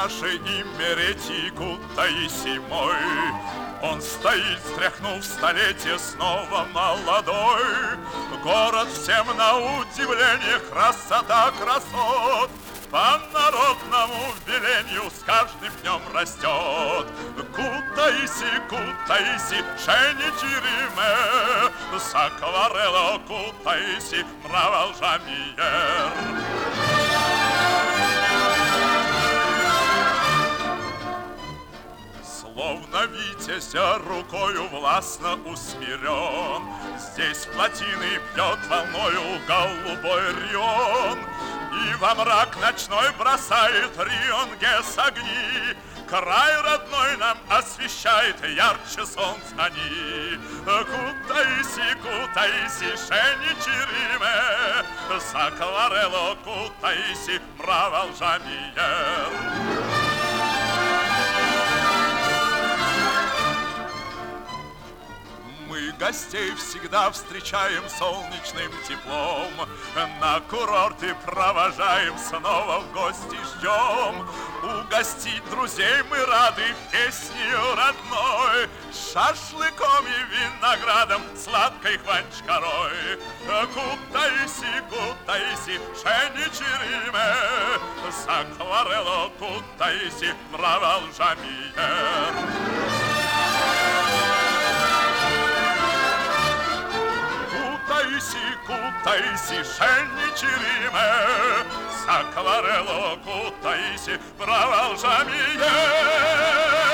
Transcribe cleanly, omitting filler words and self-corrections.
нашей Имеретику Таисимой. Он стоит, стряхнув столетие, снова молодой. Город всем на удивление, красота красот по народному велению с каждым днем растет. Кутаиси, Кутаиси, шеничириме, сакварело Кутаиси, мравалжамиер. Словно витязя рукою властно усмирен, здесь плотины бьет волною голубой Рион, и во мрак ночной бросает Рионгес огни. Край родной нам освещает ярче солнц они. Кутаиси, Кутаиси, шеничириме, сакварело Кутаиси, мравалжамиер. Мы гостей всегда встречаем солнечным теплом, на курорты провожаем, снова в гости ждем. Угостить друзей мы рады песнью родной, шашлыком и виноградом, сладкой хванчкарой. Кутаиси, Кутаиси, шеничириме, сакварело Кутаиси, мравалжамиер. Кутаиси, Кутаиси, шеничириме, сакварело Кутаиси, мравалжамиер.